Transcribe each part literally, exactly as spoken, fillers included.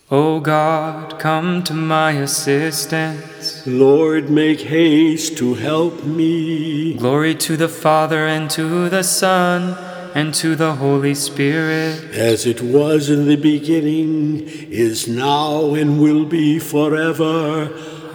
O God, come to my assistance. Lord, make haste to help me. Glory to the Father, and to the Son, and to the Holy Spirit. As it was in the beginning, is now, and will be forever.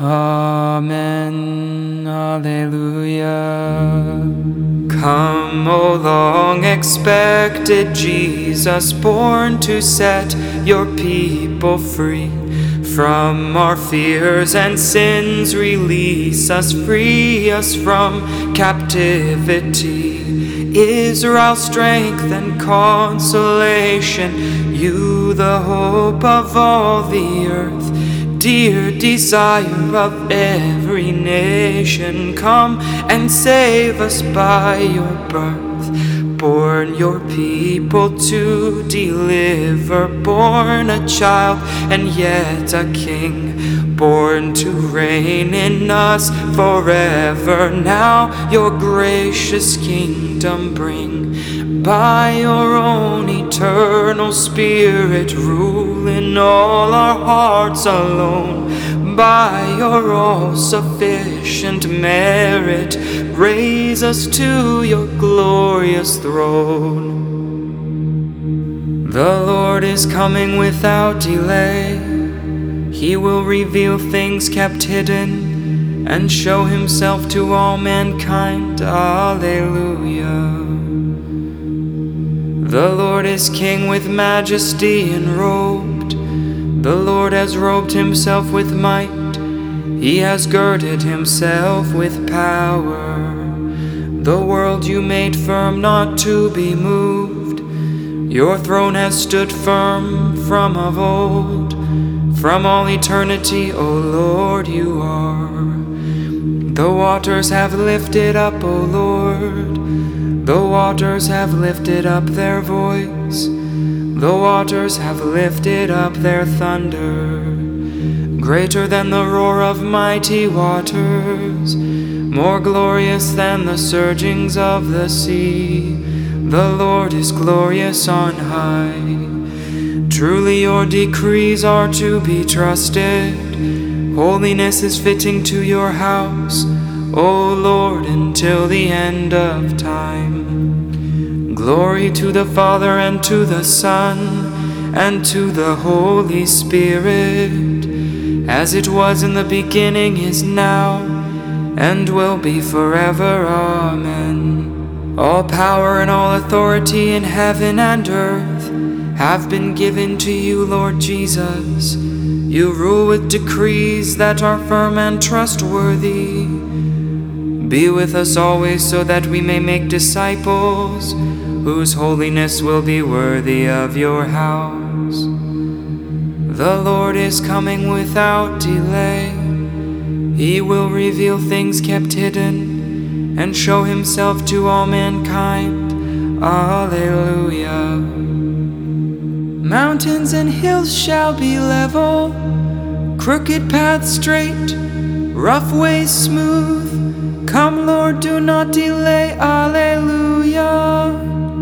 Amen. Alleluia. Come, O long expected Jesus, born to set your people free. From our fears and sins release us, free us from captivity. Israel's strength and consolation, you the hope of all the earth. Dear desire of every nation, come and save us by your birth. Born your people to deliver, born a child and yet a king, born to reign in us forever. Now your gracious kingdom bring. By your own eternal Spirit, rule in all our hearts alone. By your all-sufficient merit, raise us to your glorious throne. The Lord is coming without delay. He will reveal things kept hidden and show himself to all mankind. Alleluia. The Lord is King with majesty enrobed. The Lord has robed himself with might. He has girded himself with power. The world you made firm, not to be moved. Your throne has stood firm from of old. From all eternity, O Lord, you are. The waters have lifted up, O Lord. The waters have lifted up their voice. The waters have lifted up their thunder. Greater than the roar of mighty waters, more glorious than the surgings of the sea. The Lord is glorious on high. Truly your decrees are to be trusted. Holiness is fitting to your house, O Lord, until the end of time. Glory to the Father, and to the Son, and to the Holy Spirit, as it was in the beginning, is now, and will be forever. Amen. All power and all authority in heaven and earth have been given to you, Lord Jesus. You rule with decrees that are firm and trustworthy. Be with us always, so that we may make disciples whose holiness will be worthy of your house. The Lord is coming without delay. He will reveal things kept hidden and show himself to all mankind. Alleluia. Mountains and hills shall be level, crooked paths straight, rough ways smooth. Come, Lord, do not delay. Alleluia.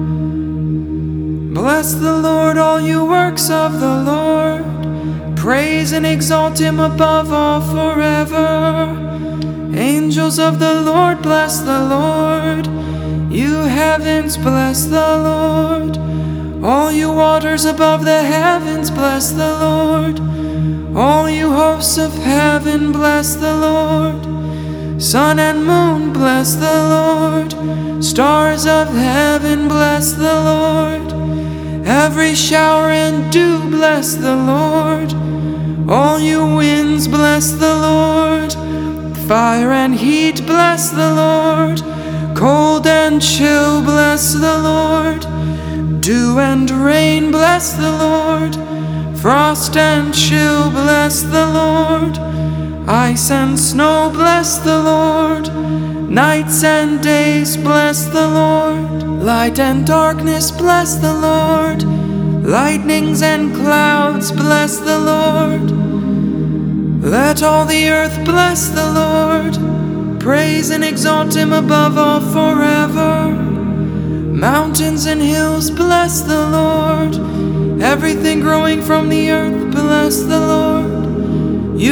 Bless the Lord, all you works of the Lord. Praise and exalt him above all forever. Angels of the Lord, bless the Lord. You heavens, bless the Lord. All you waters above the heavens, bless the Lord. All you hosts of heaven, bless the Lord. Sun and moon, bless the Lord. Stars of heaven, bless the Lord. Every shower and dew, bless the Lord. All you winds, bless the Lord. Fire and heat, bless the Lord. Cold and chill, bless the Lord. Dew and rain, bless the Lord. Frost and chill, bless the Lord. Ice and snow, bless the Lord. Nights and days, bless the Lord. Light and darkness, bless the Lord. Lightnings and clouds, bless the Lord. Let all the earth bless the Lord. Praise and exalt him above all forever. Mountains and hills, bless the Lord. Everything growing from the earth, bless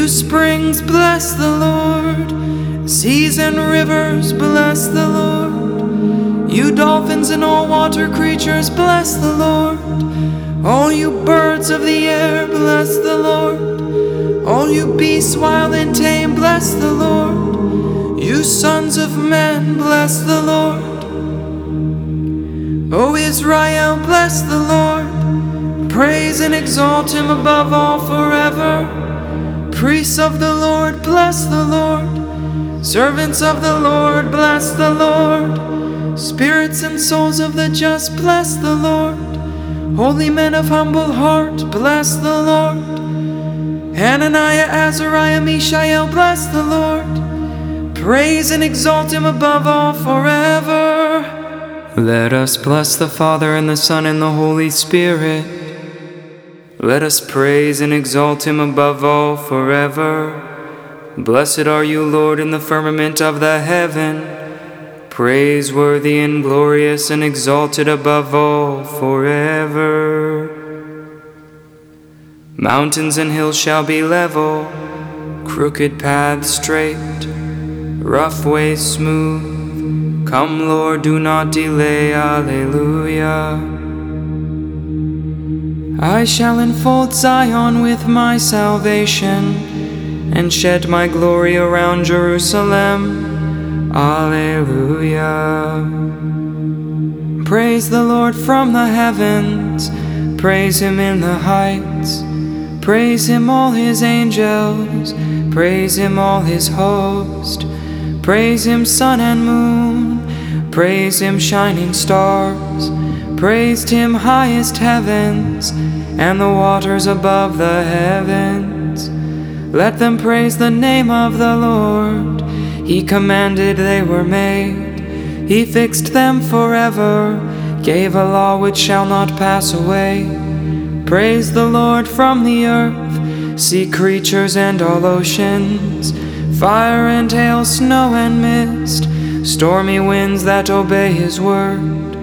You springs, bless the Lord. Seas and rivers, bless the Lord. You dolphins and all water creatures, bless the Lord. All you birds of the air, bless the Lord. All you beasts wild and tame, bless the Lord. You sons of men, bless the Lord. O Israel, bless the Lord. Praise and exalt him above all forever. Priests of the Lord, bless the Lord. Servants of the Lord, bless the Lord. Spirits and souls of the just, bless the Lord. Holy men of humble heart, bless the Lord. Hananiah, Azariah, Mishael, bless the Lord. Praise and exalt him above all forever. Let us bless the Father and the Son and the Holy Spirit. Let us praise and exalt him above all forever. Blessed are you, Lord, in the firmament of the heaven, praiseworthy and glorious and exalted above all forever. Mountains and hills shall be level, crooked paths straight, rough ways smooth. Come, Lord, do not delay, alleluia. I shall enfold Zion with my salvation, and shed my glory around Jerusalem, alleluia. Praise the Lord from the heavens, praise him in the heights, praise him all his angels, praise him all his host. Praise him, sun and moon, praise him, shining stars, praise him, highest heavens, and the waters above the heavens. Let them praise the name of the Lord. He commanded, they were made. He fixed them forever, gave a law which shall not pass away. Praise the Lord from the earth, sea creatures and all oceans, fire and hail, snow and mist, stormy winds that obey his word.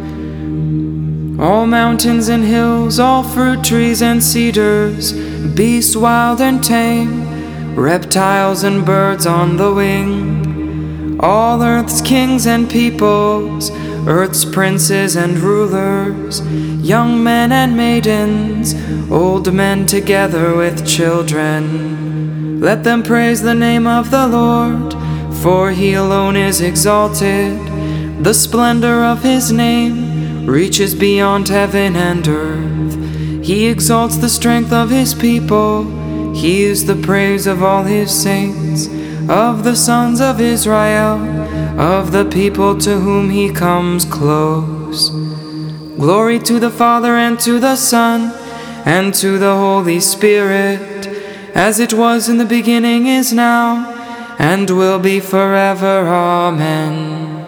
All mountains and hills, all fruit trees and cedars, beasts wild and tame, reptiles and birds on the wing, all earth's kings and peoples, earth's princes and rulers, young men and maidens, old men together with children. Let them praise the name of the Lord, for he alone is exalted. The splendor of his name reaches beyond heaven and earth. He exalts the strength of his people. He is the praise of all his saints, of the sons of Israel, of the people to whom he comes close. Glory to the Father and to the Son and to the Holy Spirit, as it was in the beginning, is now, and will be forever. Amen.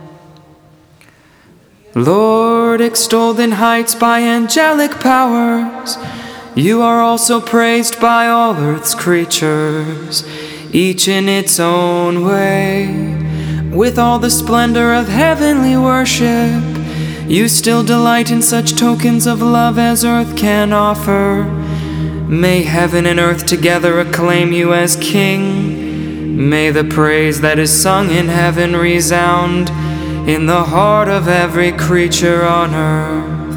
Lord, extolled in heights by angelic powers, you are also praised by all earth's creatures, each in its own way. With all the splendor of heavenly worship, you still delight in such tokens of love as earth can offer. May heaven and earth together acclaim you as King. May the praise that is sung in heaven resound in the heart of every creature on earth.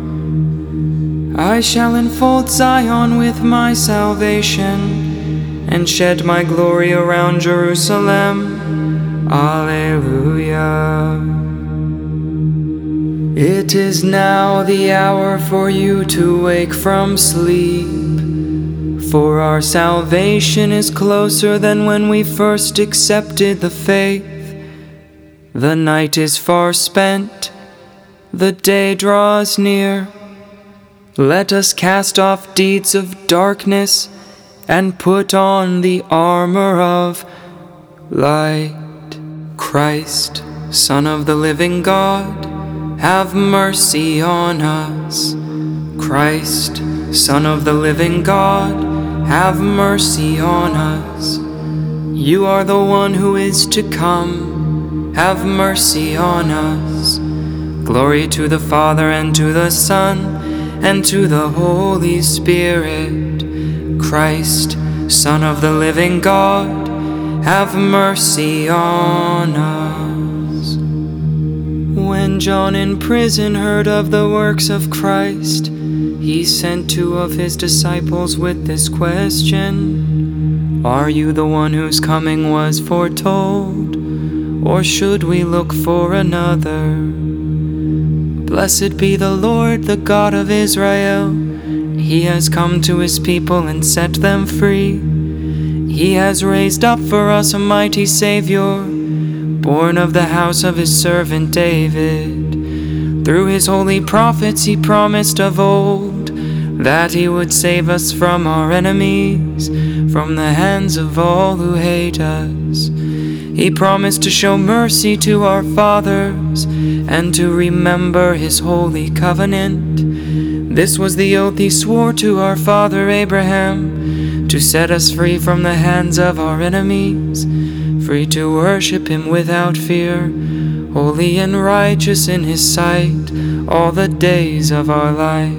I shall enfold Zion with my salvation, and shed my glory around Jerusalem. Alleluia. It is now the hour for you to wake from sleep, for our salvation is closer than when we first accepted the faith. The night is far spent, the day draws near. Let us cast off deeds of darkness and put on the armor of light. Christ, Son of the living God, have mercy on us. Christ, Son of the living God, have mercy on us. You are the one who is to come. Have mercy on us. Glory to the Father and to the Son and to the Holy Spirit. Christ, Son of the living God, have mercy on us. When John in prison heard of the works of Christ, he sent two of his disciples with this question: Are you the one whose coming was foretold, or should we look for another? Blessed be the Lord, the God of Israel. He has come to his people and set them free. He has raised up for us a mighty Savior, born of the house of his servant David. Through his holy prophets he promised of old that he would save us from our enemies, from the hands of all who hate us. He promised to show mercy to our fathers and to remember his holy covenant. This was the oath he swore to our father Abraham, to set us free from the hands of our enemies, free to worship him without fear, holy and righteous in his sight all the days of our life.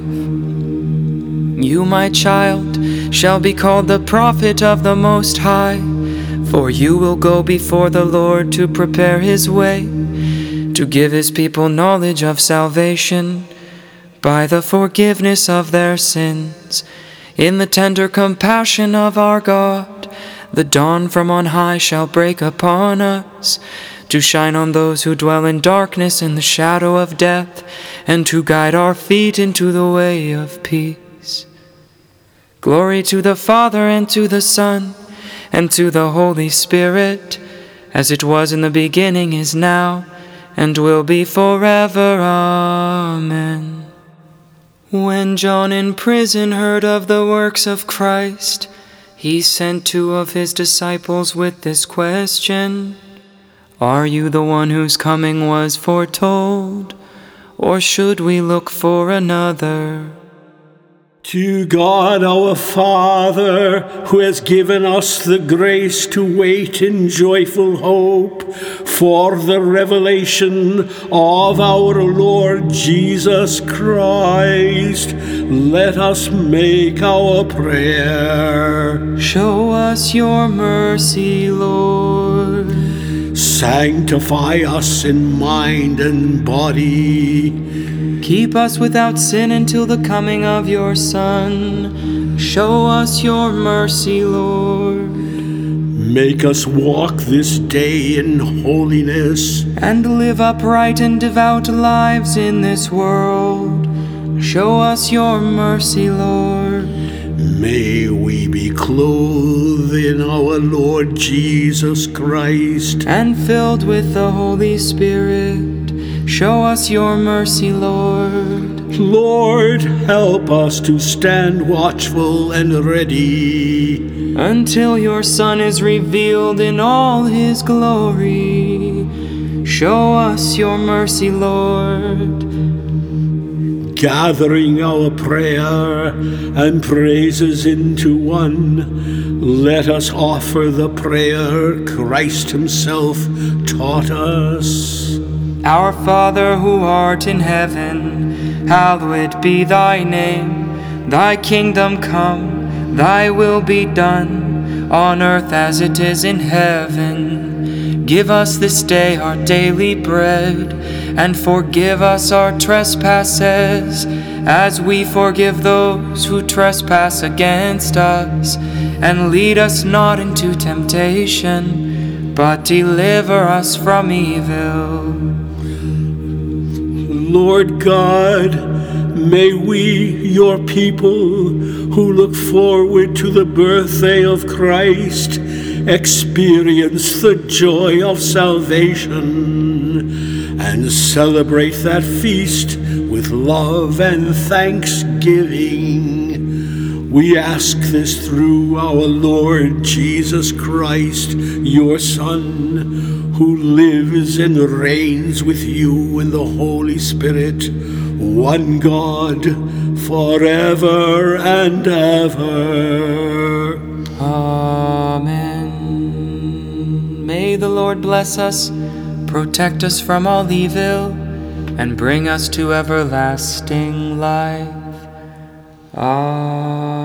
You, my child, shall be called the prophet of the Most High, for you will go before the Lord to prepare his way, to give his people knowledge of salvation by the forgiveness of their sins. In the tender compassion of our God, the dawn from on high shall break upon us, to shine on those who dwell in darkness and the shadow of death, and to guide our feet into the way of peace. Glory to the Father, and to the Son, and to the Holy Spirit, as it was in the beginning, is now, and will be forever. Amen. When John in prison heard of the works of Christ, he sent two of his disciples with this question: Are you the one whose coming was foretold, or should we look for another? To God our Father, who has given us the grace to wait in joyful hope for the revelation of our Lord Jesus Christ, let us make our prayer. Show us your mercy, Lord. Sanctify us in mind and body. Keep us without sin until the coming of your Son. Show us your mercy, Lord. Make us walk this day in holiness, and live upright and devout lives in this world. Show us your mercy, Lord. May we be clothed in our Lord Jesus Christ, and filled with the Holy Spirit. Show us your mercy, Lord. Lord, help us to stand watchful and ready until your Son is revealed in all his glory. Show us your mercy, Lord. Gathering our prayer and praises into one, let us offer the prayer Christ himself taught us. Our Father who art in heaven, hallowed be thy name. Thy kingdom come, thy will be done, on earth as it is in heaven. Give us this day our daily bread, and forgive us our trespasses, as we forgive those who trespass against us. And lead us not into temptation, but deliver us from evil. Lord God, may we, your people, who look forward to the birthday of Christ, experience the joy of salvation and celebrate that feast with love and thanksgiving. We ask this through our Lord Jesus Christ, your Son, who lives and reigns with you in the Holy Spirit, one God, forever and ever. Amen. May the Lord bless us, protect us from all evil, and bring us to everlasting life. Amen.